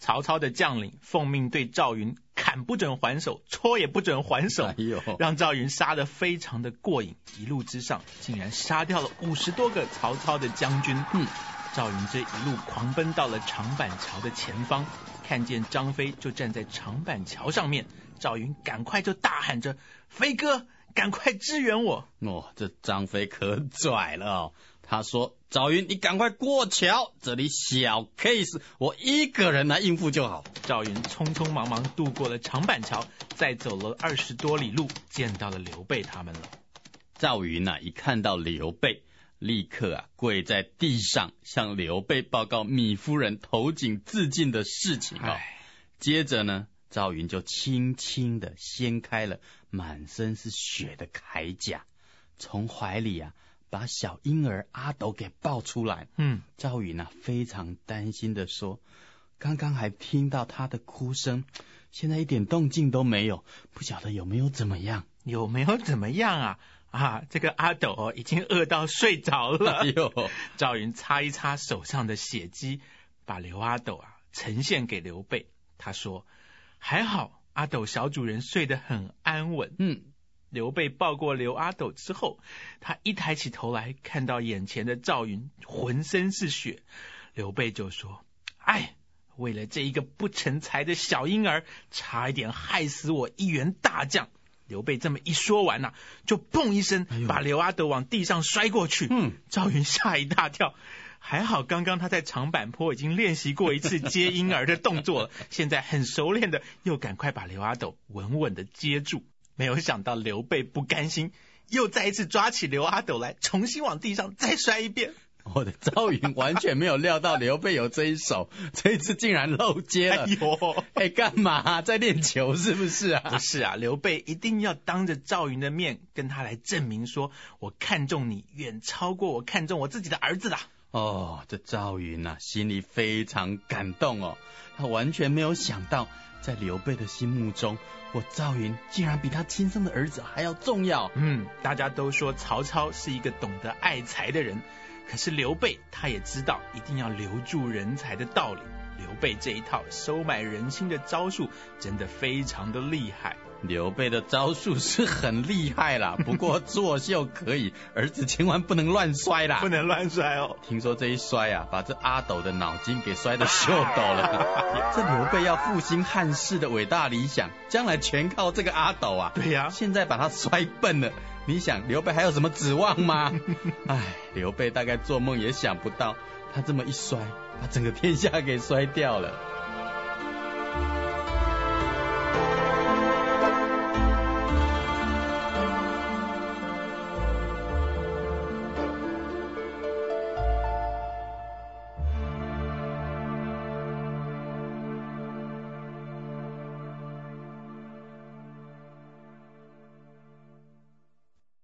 曹操的将领奉命对赵云砍不准还手，戳也不准还手，让赵云杀得非常的过瘾，一路之上竟然杀掉了50多个曹操的将军。赵云这一路狂奔到了长板桥的前方，看见张飞就站在长板桥上面，赵云赶快就大喊着：飞哥，赶快支援我！ 这张飞可拽了他说：赵云，你赶快过桥，这里小 case， 我一个人来应付就好。 赵云匆匆忙忙渡过了长板桥，再走了20多里路，见到了刘备他们了。 赵云一看到刘备，立刻跪在地上向刘备报告糜夫人投井自尽的事情。接着呢，赵云就轻轻地掀开了满身是血的铠甲，从怀里把小婴儿阿斗给抱出来。赵云非常担心地说，刚刚还听到他的哭声，现在一点动静都没有，不晓得有没有怎么样。 有没有怎么样这个阿斗已经饿到睡着了。赵云擦一擦手上的血迹，把刘阿斗呈现给刘备。他说：还好阿斗小主人睡得很安稳。刘备抱过刘阿斗之后，他一抬起头来，看到眼前的赵云浑身是血，刘备就说：为了这一个不成才的小婴儿，差一点害死我一员大将。刘备这么一说完就砰一声把刘阿斗往地上摔过去。赵云吓一大跳，还好刚刚他在长坂坡已经练习过一次接婴儿的动作了，现在很熟练的又赶快把刘阿斗稳稳的接住。没有想到刘备不甘心，又再一次抓起刘阿斗来，重新往地上再摔一遍。 我的赵云完全没有料到刘备有这一手，这一次竟然漏接了。干嘛在练球是不是不是刘备一定要当着赵云的面跟他来证明说，我看中你远超过我看中我自己的儿子啦。 这赵云心里非常感动他完全没有想到，在刘备的心目中，我赵云竟然比他亲生的儿子还要重要。 大家都说曹操是一个懂得爱才的人，可是刘备他也知道一定要留住人才的道理。刘备这一套收买人心的招数真的非常的厉害。 刘备的招数是很厉害啦，不过作秀可以，儿子千万不能乱摔啦。 不能乱摔听说这一摔把这阿斗的脑筋给摔得秀抖了。这刘备要复兴汉室的伟大理想，将来全靠这个阿斗对呀， 现在把他摔笨了，你想刘备还有什么指望吗？刘备大概做梦也想不到，他这么一摔，把整个天下给摔掉了。